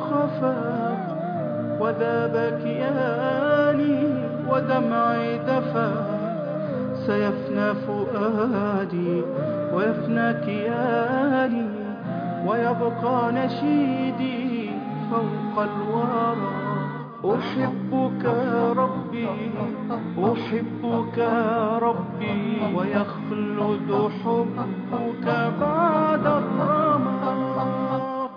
خفا وذاب كياني ودمعي دفا. سيفنى فؤادي ويفنى كياني ويبقى نشيدي فوق الورى. أحبك ربي أحبك ربي ويخلد حبك بعد الرمى.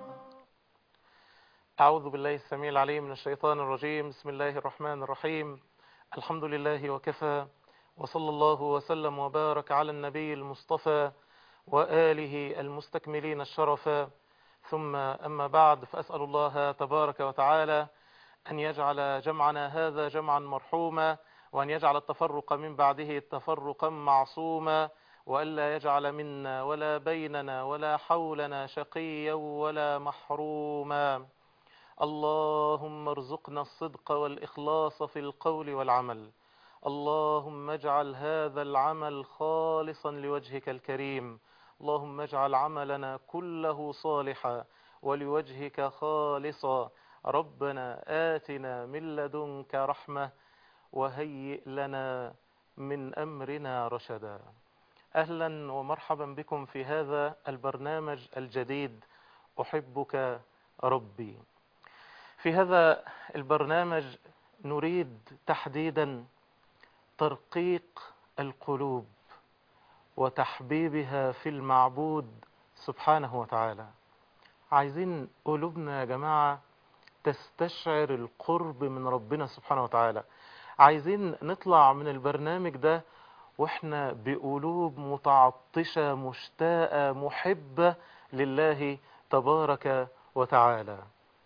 أعوذ بالله السميع العليم من الشيطان الرجيم. بسم الله الرحمن الرحيم. الحمد لله وكفى، وصلى الله وسلم وبارك على النبي المصطفى وآله المستكملين الشرفا، ثم أما بعد، فأسأل الله تبارك وتعالى أن يجعل جمعنا هذا جمعا مرحوما، وأن يجعل التفرق من بعده تفرقا معصوما، وألا يجعل منا ولا بيننا ولا حولنا شقيا ولا محروما. اللهم ارزقنا الصدق والإخلاص في القول والعمل. اللهم اجعل هذا العمل خالصا لوجهك الكريم. اللهم اجعل عملنا كله صالحا ولوجهك خالصا. ربنا آتنا من لدنك رحمة وهيئ لنا من أمرنا رشدا. أهلا ومرحبا بكم في هذا البرنامج الجديد أحبك ربي. في هذا البرنامج نريد تحديدا ترقيق القلوب وتحبيبها في المعبود سبحانه وتعالى. عايزين قلوبنا يا جماعة تستشعر القرب من ربنا سبحانه وتعالى. عايزين نطلع من البرنامج ده واحنا بقلوب متعطشة مشتاقة محبة لله تبارك وتعالى.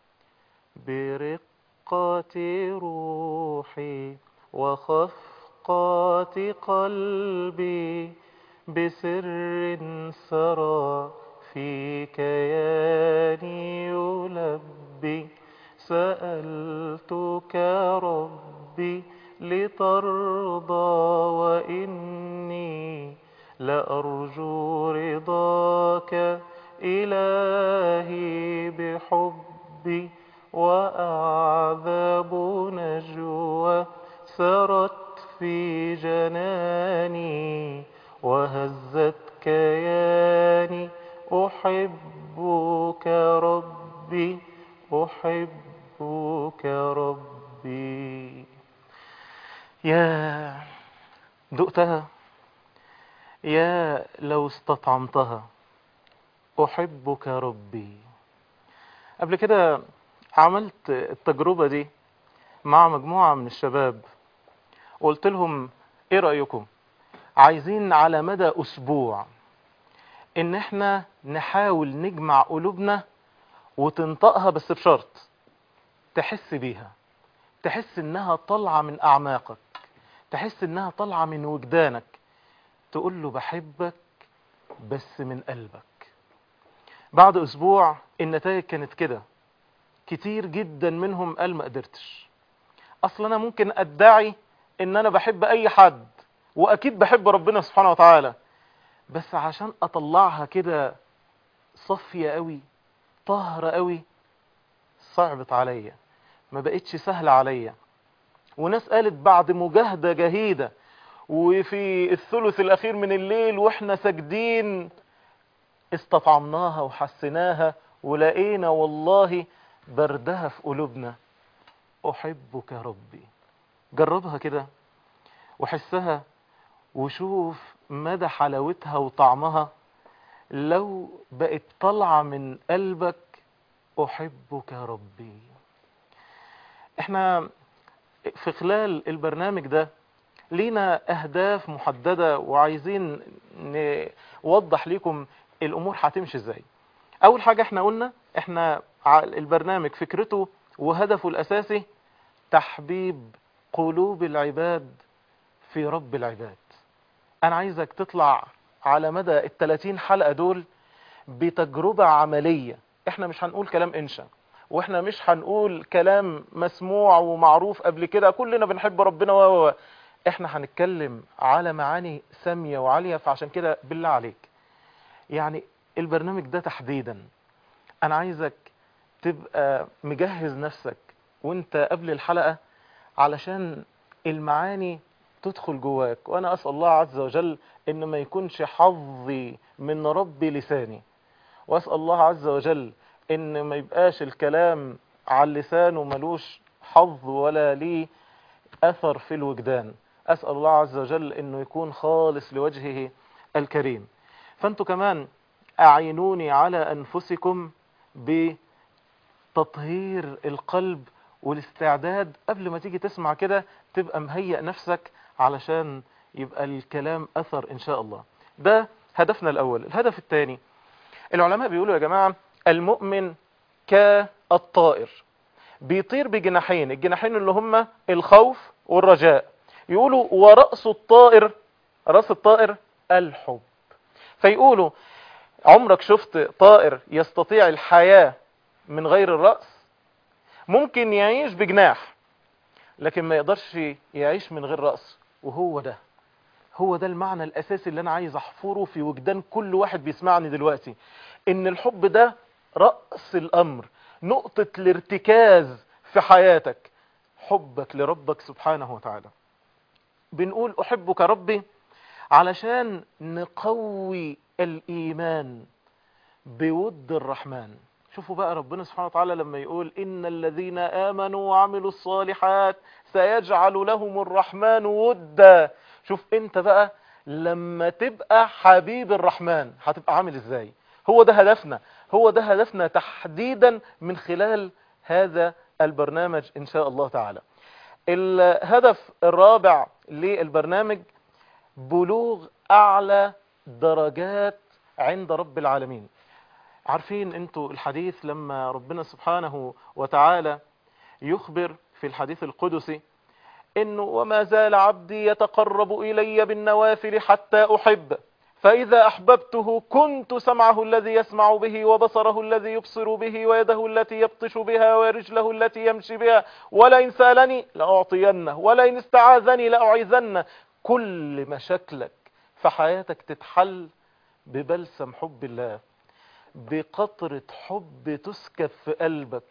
برقة روحي وخفقات قلبي بسر سرى في كياني يلبي. سألتك ربي لترضى وإني لأرجو رضاك إلهي بحبي. وأعذب نجوى سرت في جناني وهزت كياني. أحبك ربي أحبك ربي. يا دقتها، يا لو استطعمتها. أحبك ربي. قبل كده عملت التجربة دي مع مجموعة من الشباب، وقلت لهم ايه رأيكم عايزين على مدى أسبوع ان احنا نحاول نجمع قلوبنا وتنطقها، بس بشرط تحس بيها، تحس انها طالعة من اعماقك، تحس انها طالعة من وجدانك، تقول له بحبك بس من قلبك. بعد اسبوع النتائج كانت كده. كتير جدا منهم قال ما قدرتش. اصلا انا ممكن ادعي ان انا بحب اي حد، واكيد بحب ربنا سبحانه وتعالى، بس عشان اطلعها كده صافية قوي طاهرة قوي صعبت عليا، ما بقتش سهلة عليا. وناس قالت بعد مجاهدة جهيدة وفي الثلث الاخير من الليل واحنا ساجدين استطعمناها وحسناها ولقينا والله بردها في قلوبنا. أحبك ربي. جربها كده وحسها وشوف مدى حلاوتها وطعمها لو بقت طالعة من قلبك. أحبك ربي. احنا في خلال البرنامج ده لينا أهداف محددة وعايزين نوضح لكم الأمور هتمشي ازاي. أول حاجة احنا قلنا احنا البرنامج فكرته وهدفه الأساسي تحبيب قلوب العباد في رب العباد. أنا عايزك تطلع على مدى 30 حلقة دول بتجربة عملية. احنا مش هنقول كلام إنشا، واحنا مش هنقول كلام مسموع ومعروف قبل كده كلنا بنحب ربنا احنا هنتكلم على معاني سامية وعالية. فعشان كده بالله عليك يعني البرنامج ده تحديدا انا عايزك تبقى مجهز نفسك وانت قبل الحلقة علشان المعاني تدخل جواك. وانا اسأل الله عز وجل ان ما يكونش حظي من ربي لساني، واسأل الله عز وجل ان ما يبقاش الكلام على اللسان وملوش حظ ولا ليه اثر في الوجدان. اسأل الله عز وجل انه يكون خالص لوجهه الكريم. فانتوا كمان اعينوني على انفسكم بتطهير القلب والاستعداد قبل ما تيجي تسمع كده، تبقى مهيئ نفسك علشان يبقى الكلام اثر ان شاء الله. ده هدفنا الاول. الهدف الثاني، العلماء بيقولوا يا جماعة المؤمن كالطائر بيطير بجناحين، الجناحين اللي هم الخوف والرجاء. يقولوا ورأس الطائر، رأس الطائر الحب. فيقولوا عمرك شفت طائر يستطيع الحياة من غير الرأس؟ ممكن يعيش بجناح لكن ما يقدرش يعيش من غير رأس. هو ده المعنى الأساسي اللي أنا عايز أحفره في وجدان كل واحد بيسمعني دلوقتي، إن الحب ده رأس الأمر، نقطة الارتكاز في حياتك، حبك لربك سبحانه وتعالى. بنقول أحبك ربي علشان نقوي الإيمان بود الرحمن. شوفوا بقى ربنا سبحانه وتعالى لما يقول إن الذين آمنوا وعملوا الصالحات سيجعل لهم الرحمن ودا. شوف انت بقى لما تبقى حبيب الرحمن هتبقى عامل ازاي. هو ده هدفنا تحديدا من خلال هذا البرنامج ان شاء الله تعالى. الهدف الرابع للبرنامج بلوغ اعلى درجات عند رب العالمين. عارفين انتوا الحديث لما ربنا سبحانه وتعالى يخبر في الحديث القدسي انه وما زال عبدي يتقرب الي بالنوافل حتى احب، فاذا احببته كنت سمعه الذي يسمع به وبصره الذي يبصر به ويده التي يبطش بها ورجله التي يمشي بها، ولئن سالني لاعطينه ولئن استعاذني لاعيذنه. كل مشاكلك في حياتك تتحل ببلسم حب الله، بقطرة حب تسكب في قلبك.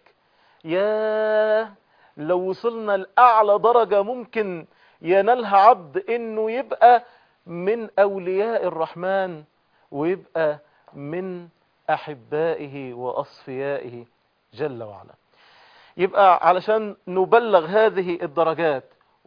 يا لو وصلنا لأعلى درجة ممكن ينالها عبد انه يبقى من اولياء الرحمن ويبقى من احبائه واصفيائه جل وعلا. يبقى علشان نبلغ هذه الدرجات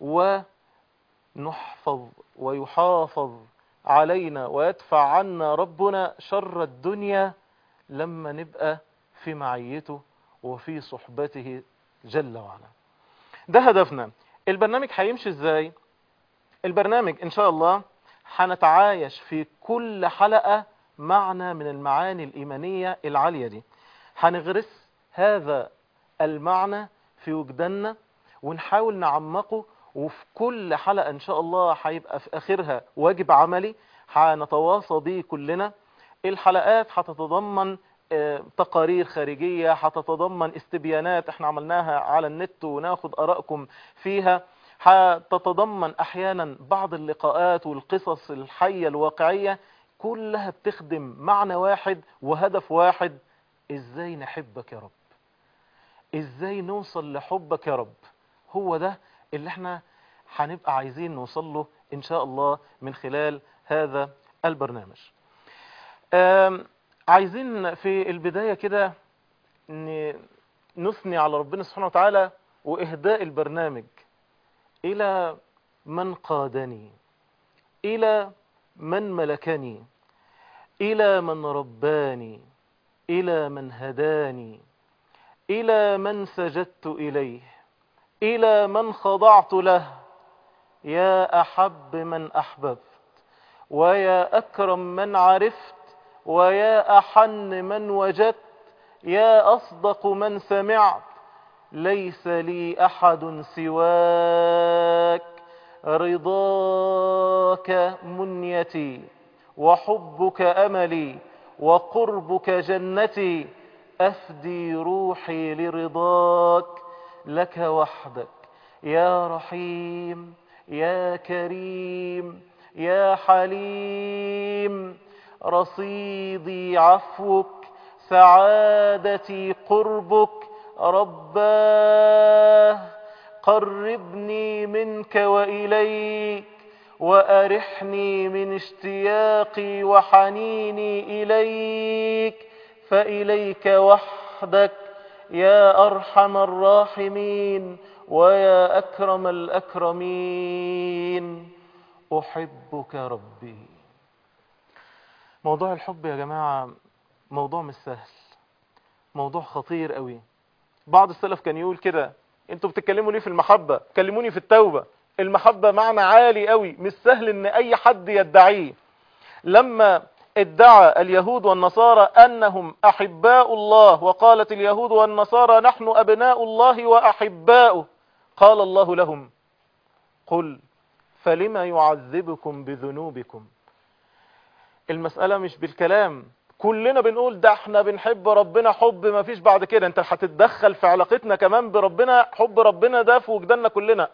ونحفظ ويحافظ علينا ويدفع عنا ربنا شر الدنيا لما نبقى في معيته وفي صحبته جل وعلا. ده هدفنا. البرنامج هيمشي ازاي؟ البرنامج ان شاء الله هنتعايش في كل حلقة معنى من المعاني الإيمانية العالية دي، هنغرس هذا المعنى في وجداننا ونحاول نعمقه، وفي كل حلقة ان شاء الله هيبقى في اخرها واجب عملي هنتواصى به كلنا. الحلقات هتتضمن تقارير خارجية، هتتضمن استبيانات احنا عملناها على النت وناخد آرائكم فيها، هتتضمن احيانا بعض اللقاءات والقصص الحية الواقعية، كلها بتخدم معنى واحد وهدف واحد: ازاي نحبك يا رب، ازاي نوصل لحبك يا رب. هو ده اللي احنا هنبقى عايزين نوصل له ان شاء الله من خلال هذا البرنامج. عايزين في البداية كده نثني على ربنا سبحانه وتعالى وإهداء البرنامج إلى من قادني، إلى من ملكني، إلى من رباني، إلى من هداني، إلى من سجدت إليه، إلى من خضعت له. يا أحب من أحببت، ويا أكرم من عرفت، ويا أحن من وجدت، يا أصدق من سمعت، ليس لي أحد سواك، رضاك منيتي وحبك أملي وقربك جنتي، أفدي روحي لرضاك، لك وحدك يا رحيم يا كريم يا حليم، رصيدي عفوك سعادتي قربك رباه، قربني منك وإليك وأرحني من اشتياقي وحنيني إليك، فإليك وحدك يا أرحم الراحمين ويا أكرم الأكرمين، أحبك ربي. موضوع الحب يا جماعة موضوع مش سهل، موضوع خطير قوي. بعض السلف كان يقول كده: انتوا بتتكلموا ليه في المحبة؟ كلموني في التوبة. المحبة معنى عالي قوي، مش سهل ان اي حد يدعيه. لما ادعى اليهود والنصارى انهم احباء الله، وقالت اليهود والنصارى نحن ابناء الله واحباؤه، قال الله لهم: قل فلما يعذبكم بذنوبكم. المسألة مش بالكلام، كلنا بنقول ده احنا بنحب ربنا حب ما فيش بعد كده. انت هتتدخل في علاقتنا كمان بربنا؟ حب ربنا ده في وجداننا كلنا،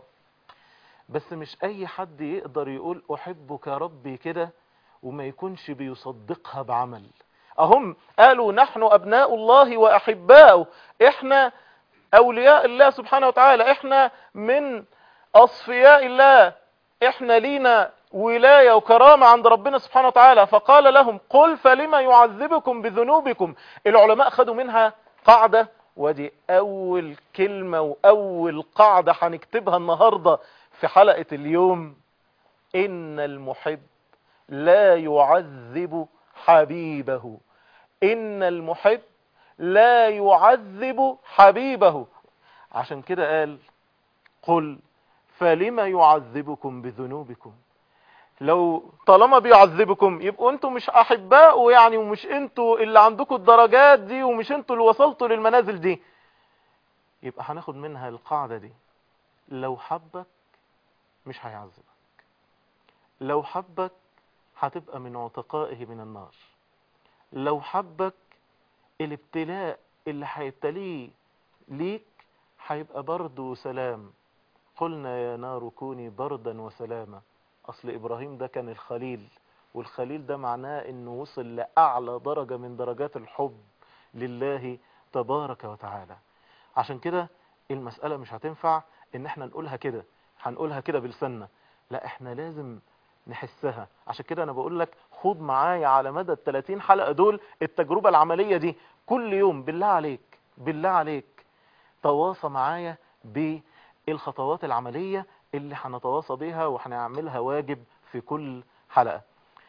بس مش اي حد يقدر يقول احبك ربي كده وما يكونش بيصدقها بعمل. اهم قالوا نحن ابناء الله واحباؤه، احنا اولياء الله سبحانه وتعالى، احنا من اصفياء الله، احنا لينا ولاية وكرامة عند ربنا سبحانه وتعالى. فقال لهم: قل فلما يعذبكم بذنوبكم. العلماء خدوا منها قاعدة، ودي اول كلمة واول قاعدة هنكتبها النهاردة في حلقة اليوم: ان المحب لا يعذب حبيبه. ان المحب لا يعذب حبيبه. عشان كده قال: قل فلما يعذبكم بذنوبكم. لو طالما بيعذبكم يبقوا انتوا مش احباء يعني، ومش انتوا اللي عندكم الدرجات دي، ومش انتوا اللي وصلتوا للمنازل دي. يبقى هناخد منها القاعدة دي: لو حبك مش هيعذبك، لو حبك هتبقى من عتقائه من النار، لو حبك الابتلاء اللي هيبتليه ليك هيبقى برد وسلام. قلنا يا نار كوني بردا وسلاما. اصل ابراهيم ده كان الخليل، والخليل ده معناه انه وصل لاعلى درجة من درجات الحب لله تبارك وتعالى. عشان كده المسألة مش هتنفع ان احنا نقولها كده، هنقولها كده بلساننا، لا احنا لازم نحسها. عشان كده انا بقول لك خد معايا على مدى ال30 حلقة دول التجربة العملية دي كل يوم. بالله عليك بالله عليك تواصى معايا بالخطوات العملية اللي هنتواصى بيها وهنعملها واجب في كل حلقة.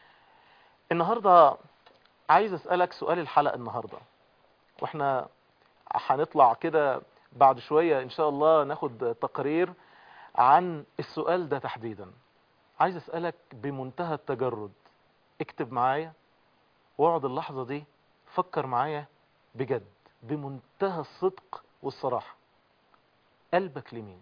النهاردة عايز اسألك سؤال الحلقة النهاردة، واحنا هنطلع كده بعد شوية ان شاء الله ناخد تقرير عن السؤال ده تحديدا. عايز اسألك بمنتهى التجرد، اكتب معايا واقعد اللحظة دي فكر معايا بجد بمنتهى الصدق والصراحة: قلبك لمين؟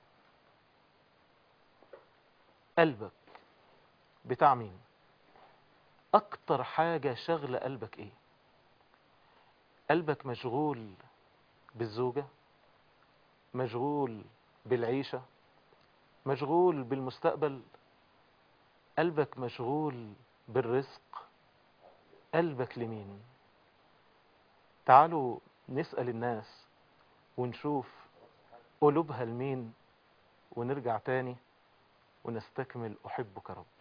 قلبك بتاع مين؟ اكتر حاجة شغلة قلبك ايه؟ قلبك مشغول بالزوجة، مشغول بالعيشة، مشغول بالمستقبل، قلبك مشغول بالرزق، قلبك لمين؟ تعالوا نسأل الناس ونشوف قلوبها لمين، ونرجع تاني ونستكمل أحبك ربي.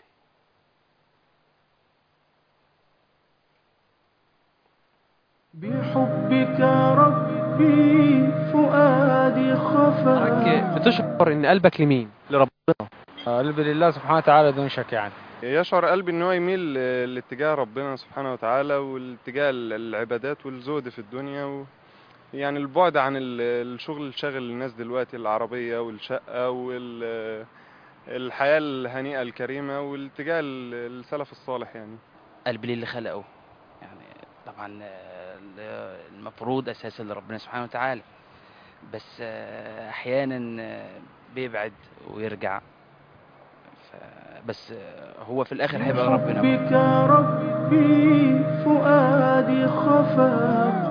بحبك ربي فؤادي خفا. بتشعر ان قلبك لمين؟ لربنا. قلبي لله سبحانه وتعالى دون شك يعني. يشعر قلبي ان هو يميل لاتجاه ربنا سبحانه وتعالى، والاتجاه العبادات والزهد في الدنيا، يعني البعد عن الشغل اللي شاغل الناس دلوقتي، العربية والشقة والحياة الهنيئة الكريمة، والاتجاه السلف الصالح يعني. قلبي للي خلقه يعني. طبعا المفروض اساسا لربنا سبحانه وتعالى، بس احيانا بيبعد ويرجع، بس هو في الاخر هيبقى ربنا. بحبك ربي فؤادي خفا.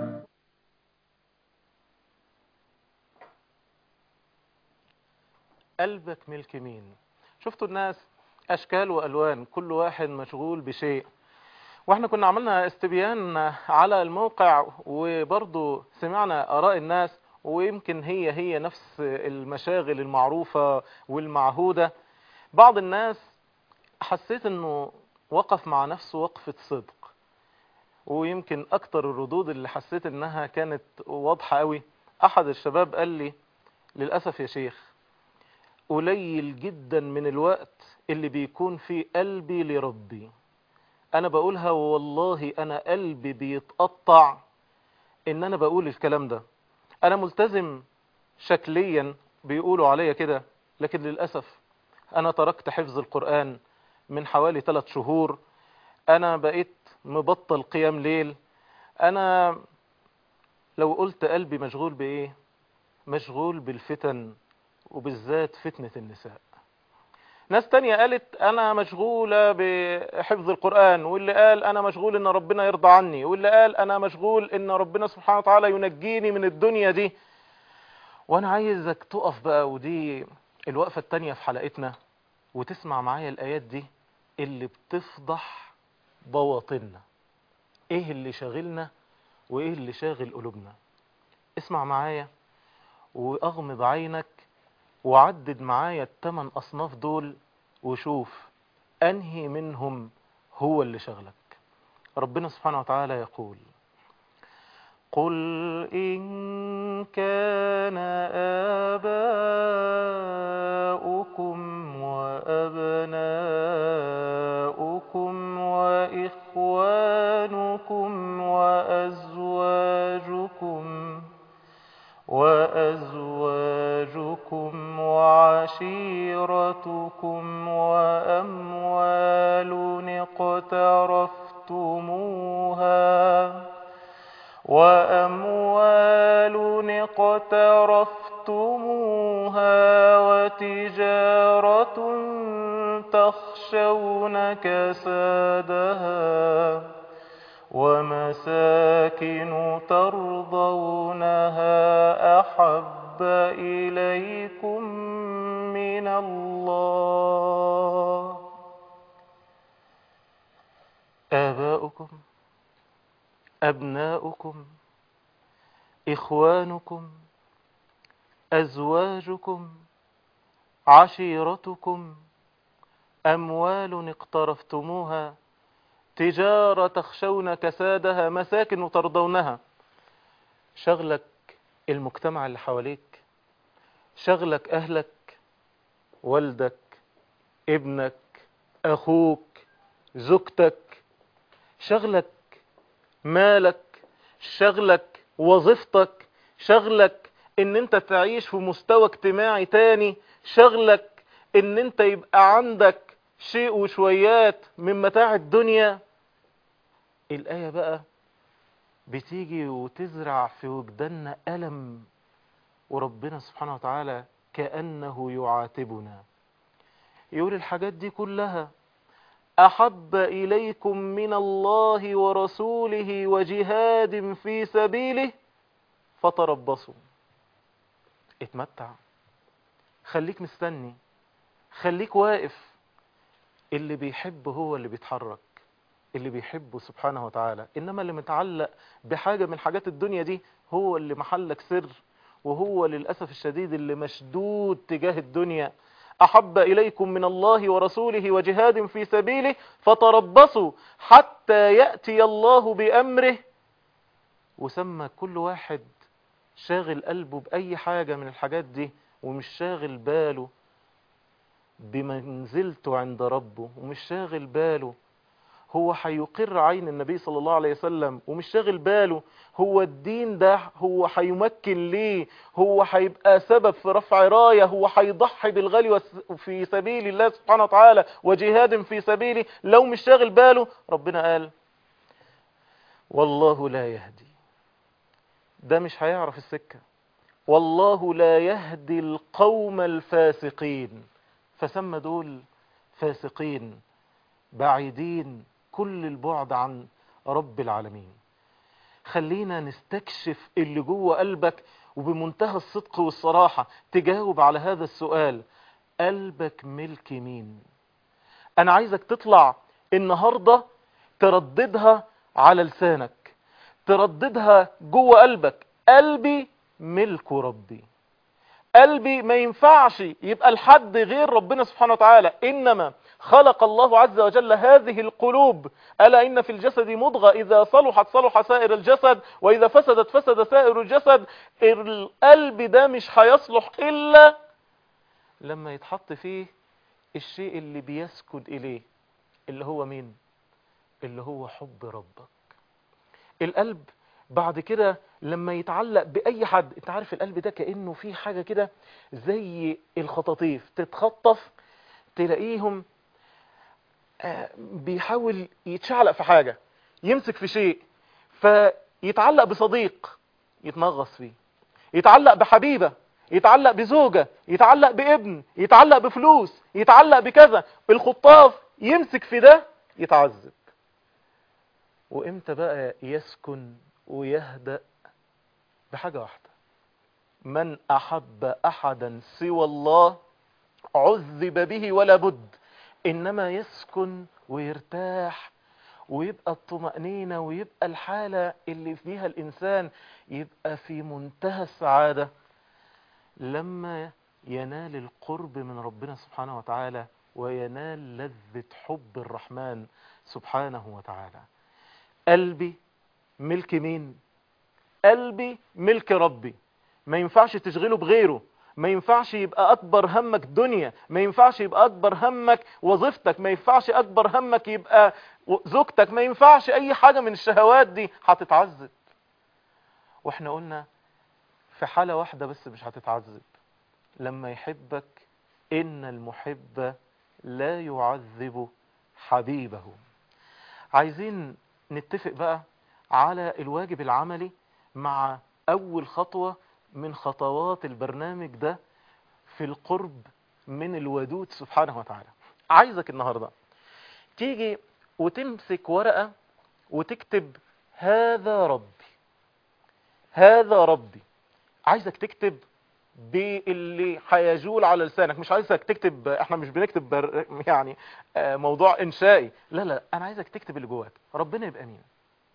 قلبك ملك مين؟ شفتوا الناس أشكال وألوان، كل واحد مشغول بشيء، واحنا كنا عملنا استبيان على الموقع وبرضو سمعنا آراء الناس، ويمكن هي نفس المشاغل المعروفة والمعهودة. بعض الناس حسيت انه وقف مع نفسه وقفة صدق، ويمكن اكتر الردود اللي حسيت انها كانت واضحة قوي. احد الشباب قال لي للأسف يا شيخ قليل جدا من الوقت اللي بيكون فيه قلبي لربي. انا بقولها والله انا قلبي بيتقطع ان انا بقول الكلام ده. انا ملتزم شكليا بيقولوا عليا كده، لكن للأسف انا تركت حفظ القرآن من حوالي 3 شهور. انا بقيت مبطل قيام ليل. انا لو قلت قلبي مشغول بايه، مشغول بالفتن، وبالذات فتنة النساء. ناس تانية قالت انا مشغولة بحفظ القرآن، واللي قال انا مشغول ان ربنا يرضى عني، واللي قال انا مشغول ان ربنا سبحانه وتعالى ينجيني من الدنيا دي. وانا عايزك تقف بقى، ودي الوقفة التانية في حلقتنا، وتسمع معايا الآيات دي اللي بتفضح بواطننا. ايه اللي شاغلنا وايه اللي شاغل قلوبنا؟ اسمع معايا واغمض عينك وعدد معايا ال8 أصناف دول، وشوف أنهي منهم هو اللي شغلك. ربنا سبحانه وتعالى يقول: قل إن كان آباؤكم وأبناؤكم وإخوانكم وأزواجكم وعشيرتكم وأموال اقترفتموها وتجارة تخشون كسادها ومساكن ترضونها أحب إليكم من الله. آباؤكم، أبناؤكم، إخوانكم، أزواجكم، عشيرتكم، أموال اقترفتموها، تجارة تخشون كسادها، مساكن ترضونها. شغلك المجتمع اللي حواليك، شغلك أهلك، والدك، ابنك، أخوك، زوجتك، شغلك مالك، شغلك وظيفتك، شغلك ان انت تعيش في مستوى اجتماعي تاني، شغلك ان انت يبقى عندك شيء وشويات من متاع الدنيا. الآية بقى بتيجي وتزرع في وجداننا ألم، وربنا سبحانه وتعالى كأنه يعاتبنا، يقول الحاجات دي كلها أحب إليكم من الله ورسوله وجهاد في سبيله فتربصوا. اتمتع، خليك مستني، خليك واقف. اللي بيحب هو اللي بيتحرك، اللي بيحبه سبحانه وتعالى. إنما اللي متعلق بحاجة من حاجات الدنيا دي هو اللي محلك سر، وهو للأسف الشديد اللي مشدود تجاه الدنيا. أحب إليكم من الله ورسوله وجهاد في سبيله فتربصوا حتى يأتي الله بأمره. وسمى كل واحد شاغل قلبه بأي حاجة من الحاجات دي، ومش شاغل باله بمنزلته عند ربه، ومش شاغل باله هو هيقر عين النبي صلى الله عليه وسلم، ومش شاغل باله هو الدين ده هو هيمكن ليه، هو هيبقى سبب في رفع راية، هو هيضحي بالغالي في سبيل الله سبحانه وتعالى وجهاد في سبيله. لو مش شاغل باله، ربنا قال والله لا يهدي، ده مش هيعرف السكة. والله لا يهدي القوم الفاسقين، فسمى دول فاسقين بعيدين كل البعد عن رب العالمين. خلينا نستكشف اللي جوه قلبك، وبمنتهى الصدق والصراحة تجاوب على هذا السؤال: قلبك ملك مين؟ أنا عايزك تطلع النهاردة ترددها على لسانك، ترددها جوه قلبك. قلبي ملك ربي. قلبي ما ينفعش يبقى لحد غير ربنا سبحانه وتعالى، إنما خلق الله عز وجل هذه القلوب. ألا إن في الجسد مضغة إذا صلحت صلح سائر الجسد وإذا فسدت فسد سائر الجسد. القلب ده مش هيصلح إلا لما يتحط فيه الشيء اللي بيسكد إليه، اللي هو مين؟ اللي هو حب ربك. القلب بعد كده لما يتعلق بأي حد، انت عارف القلب ده كأنه فيه حاجة كده زي الخطاطيف، تتخطف تلاقيهم بيحاول يتشعلق في حاجة، يمسك في شيء، فيتعلق بصديق يتنغص فيه، يتعلق بحبيبة، يتعلق بزوجة، يتعلق بابن، يتعلق بفلوس، يتعلق بكذا. الخطاف يمسك في ده يتعذب. وامتى بقى يسكن ويهدأ؟ بحاجة واحدة: من أحب أحدا سوى الله عذب به ولا بد. إنما يسكن ويرتاح ويبقى الطمأنينة ويبقى الحالة اللي فيها الإنسان يبقى في منتهى السعادة لما ينال القرب من ربنا سبحانه وتعالى وينال لذة حب الرحمن سبحانه وتعالى. قلبي ملك مين؟ قلبي ملك ربي. ما ينفعش تشغله بغيره، ما ينفعش يبقى أكبر همك دنيا، ما ينفعش يبقى أكبر همك وظيفتك، ما ينفعش أكبر همك يبقى زوجتك، ما ينفعش أي حاجة من الشهوات دي، هتتعذب. وإحنا قلنا في حالة واحدة بس مش هتتعذب: لما يحبك. إن المحب لا يعذب حبيبه. عايزين نتفق بقى على الواجب العملي مع أول خطوة من خطوات البرنامج ده في القرب من الودود سبحانه وتعالى. عايزك النهاردة تيجي وتمسك ورقة وتكتب: هذا ربي، هذا ربي. عايزك تكتب باللي هيجول على لسانك، مش عايزك تكتب، احنا مش بنكتب يعني موضوع انشائي، لا لا، انا عايزك تكتب اللي جواك. ربنا يبقى مين؟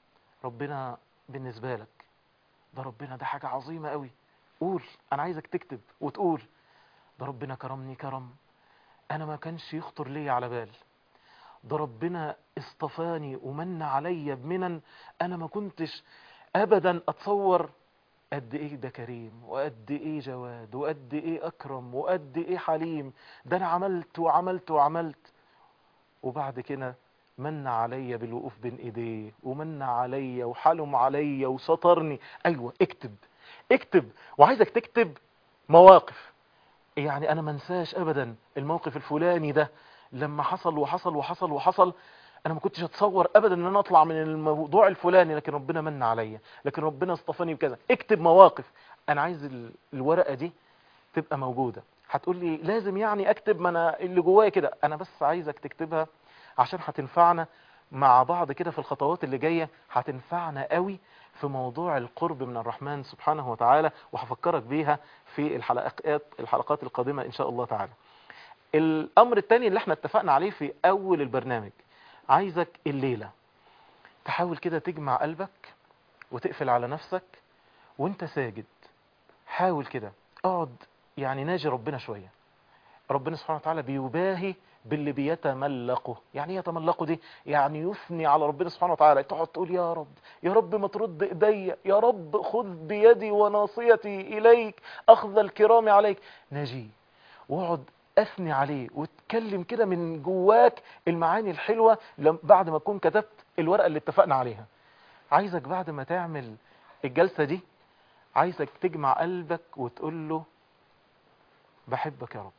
ربنا بالنسبة لك ده، ربنا ده حاجة عظيمة قوي. قول، انا عايزك تكتب وتقول: ده ربنا كرمني كرم انا ما كانش يخطر لي على بال. ده ربنا اصطفاني ومن عليا بمنن انا ما كنتش ابدا اتصور قد ايه ده كريم، وقد ايه جواد، وقد ايه اكرم، وقد ايه حليم. ده انا عملت وعملت وعملت، وبعد كده من عليا بالوقوف بين ايديه، ومن عليا وحلم عليا وسترني. ايوه، اكتب اكتب. وعايزك تكتب مواقف. يعني انا منساش ابدا الموقف الفلاني ده لما حصل وحصل وحصل وحصل، انا ما كنتش اتصور ابدا ان انا اطلع من الموضوع الفلاني، لكن ربنا من عليا، لكن ربنا اصطفاني بكذا. اكتب مواقف. انا عايز الورقة دي تبقى موجودة. هتقول لي لازم يعني اكتب؟ ما انا اللي جوايا كده. انا بس عايزك تكتبها عشان هتنفعنا مع بعض كده في الخطوات اللي جاية، هتنفعنا قوي في موضوع القرب من الرحمن سبحانه وتعالى، وهفكرك بيها في الحلقات القادمة ان شاء الله تعالى. الامر الثاني اللي احنا اتفقنا عليه في اول البرنامج: عايزك الليلة تحاول كده تجمع قلبك وتقفل على نفسك وانت ساجد. حاول كده اقعد يعني ناجي ربنا شوية. ربنا سبحانه وتعالى بيباهي باللي بيتملقه. يعني يتملقه دي يعني يثني على ربنا سبحانه وتعالى. تقعد تقول: يا رب، يا رب ما ترد ايدي، يا رب خذ بيدي وناصيتي اليك اخذ الكرام عليك. ناجيه واقعد اثني عليه واتكلم كده من جواك المعاني الحلوة بعد ما تكون كتبت الورقة اللي اتفقنا عليها. عايزك بعد ما تعمل الجلسة دي، عايزك تجمع قلبك وتقول له: بحبك يا رب.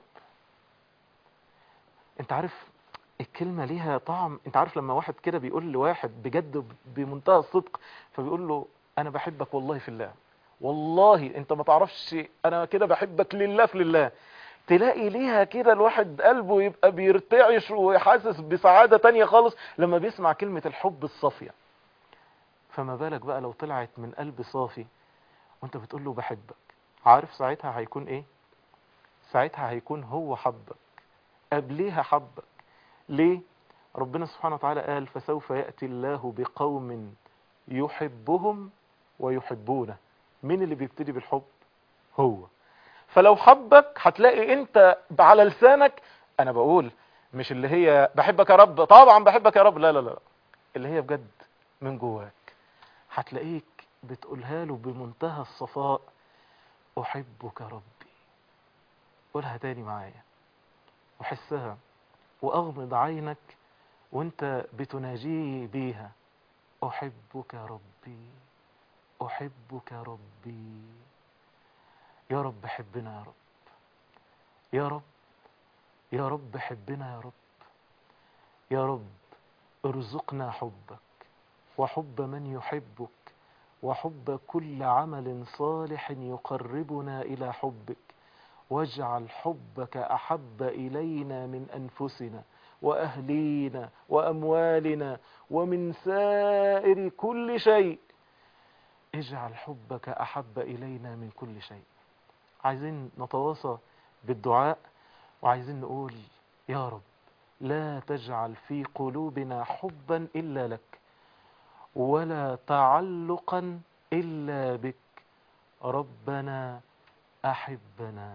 انت عارف الكلمة ليها طعم. انت عارف لما واحد كده بيقول لواحد بجد بمنتهى الصدق، فبيقول له: انا بحبك والله في الله، والله انت ما تعرفش انا كده بحبك لله في الله. تلاقي ليها كده الواحد قلبه يبقى بيرتعش ويحاسس بسعادة تانية خالص لما بيسمع كلمة الحب الصافية. فما بالك بقى لو طلعت من قلب صافي وانت بتقول له بحبك؟ عارف ساعتها هيكون ايه؟ ساعتها هيكون هو حبك قبليها حبك. ليه؟ ربنا سبحانه وتعالى قال فسوف يأتي الله بقوم يحبهم ويحبونه. مين اللي بيبتدي بالحب؟ هو. فلو حبك هتلاقي انت على لسانك، انا بقول مش اللي هي بحبك يا رب طبعا بحبك يا رب، لا لا لا، اللي هي بجد من جواك، هتلاقيك بتقولها له بمنتهى الصفاء، احبك ربي. قولها تاني معايا وحسها، واغمض عينك وانت بتناجيه بيها، احبك ربي احبك ربي. يا رب حبنا يا رب، يا رب يا رب حبنا يا رب، يا رب ارزقنا حبك وحب من يحبك وحب كل عمل صالح يقربنا إلى حبك، واجعل حبك أحب إلينا من أنفسنا وأهلينا وأموالنا ومن سائر كل شيء. اجعل حبك أحب إلينا من كل شيء. عايزين نتواصى بالدعاء وعايزين نقول يا رب لا تجعل في قلوبنا حبا إلا لك ولا تعلقا إلا بك، ربنا أحبنا.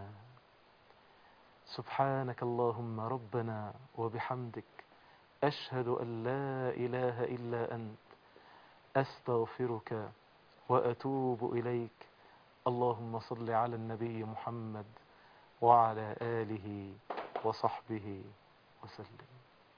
سبحانك اللهم ربنا وبحمدك، أشهد أن لا إله إلا أنت، أستغفرك وأتوب إليك. اللهم صل على النبي محمد وعلى آله وصحبه وسلم.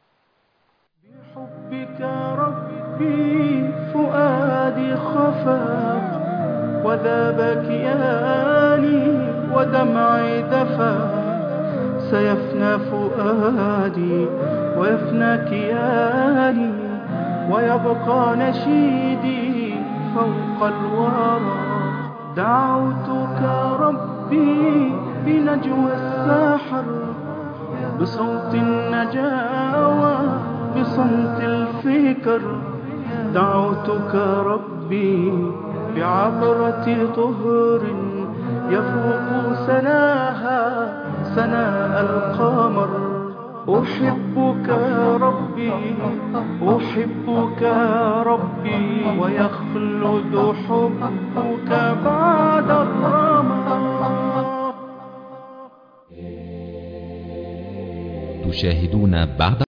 بحبك ربي فؤادي خفاق، وذاب كياني ودمعي دفا، سيفنى فؤادي ويفنى كياني، ويبقى نشيدي فوق الورى. دعوتك ربي بنجوى الساحر، بصوت النجاوى بصمت الفكر. دعوتك ربي بعبرة طهر يفوق سناها سناء القمر. أحبك ربي أحبك ربي، ويخلد حبك بعد الرمى. تشاهدون بعد